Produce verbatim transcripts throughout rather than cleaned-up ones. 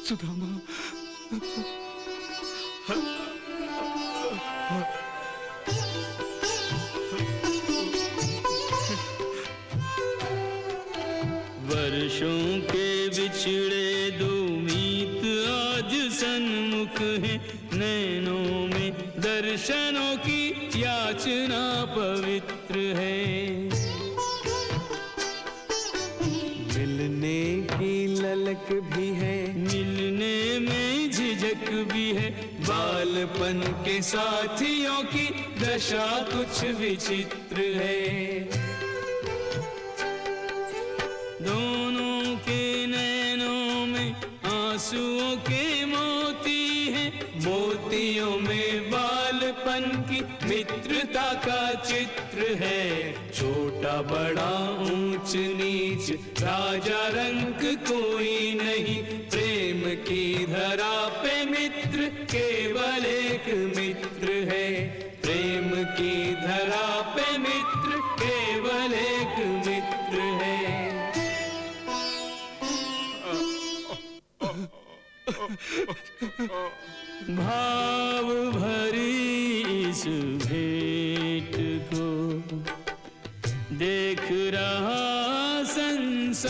सुदामा। वर्षों के बिछड़े दो मीत आज सन्मुख हैं, नैनों में दर्शनों की याचना पवित्र है। मिलने की ललक भी है, मिलने में झिझक भी है, बालपन के साथियों की दशा कुछ विचित्र है। दोनों के नैनों में आंसुओं के मोती हैं, मोतियों में बालपन की मित्रता का चित्र है। छोटा बड़ा ऊंच नीच राजा रंग कोई नहीं, प्रेम की धरा पे मित्र केवल एक मित्र है। प्रेम की धरा पे मित्र केवल एक मित्र है। भाव भरी इस भेंट को देख रहा संसार,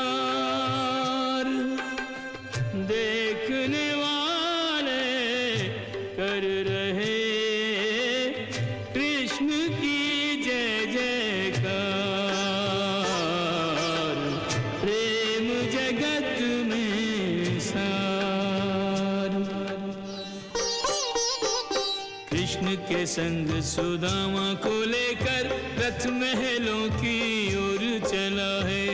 देखने वाले कर रहे कृष्ण की जय जयकार। प्रेम जगत में सार, कृष्ण के संग सुदामा को लेकर रथ महलों की ओर चला है।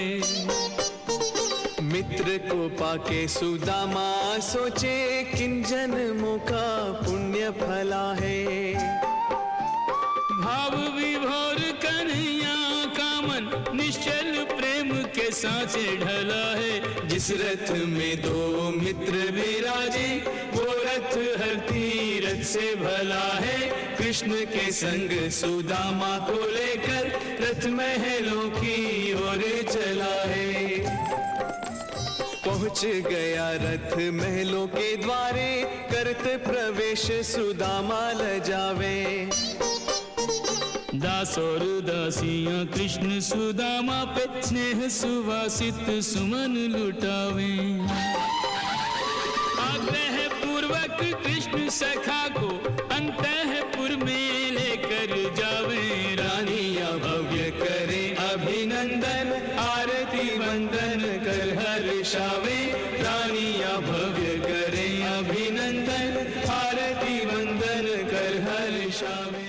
मित्र को पाके सुदामा सोचे किन जन्मों का पुण्य फला है। भाव विभोर कन्हैया का मन निश्चल प्रेम के सांचे ढला है। जिस रथ में दो मित्र विराजे, वो रथ हर तीरथ से भला है। कृष्ण के संग सुदामा को लेकर रथ महलों की ओर चला है। पहुंच गया रथ महलों के द्वारे, करते प्रवेश सुदामा लजावे। दास और दासियां कृष्ण सुदामा पे स्नेह सुवासित सुमन लुटावे। आग्रह पूर्वक कृष्ण सखा को अंतःपुर में लेकर जावे। रानियां भव्य करे अभिनंदन, आरती वंदन कर हर्षावे। रानियां भव्य करे अभिनंदन, आरती वंदन कर हर्षावे।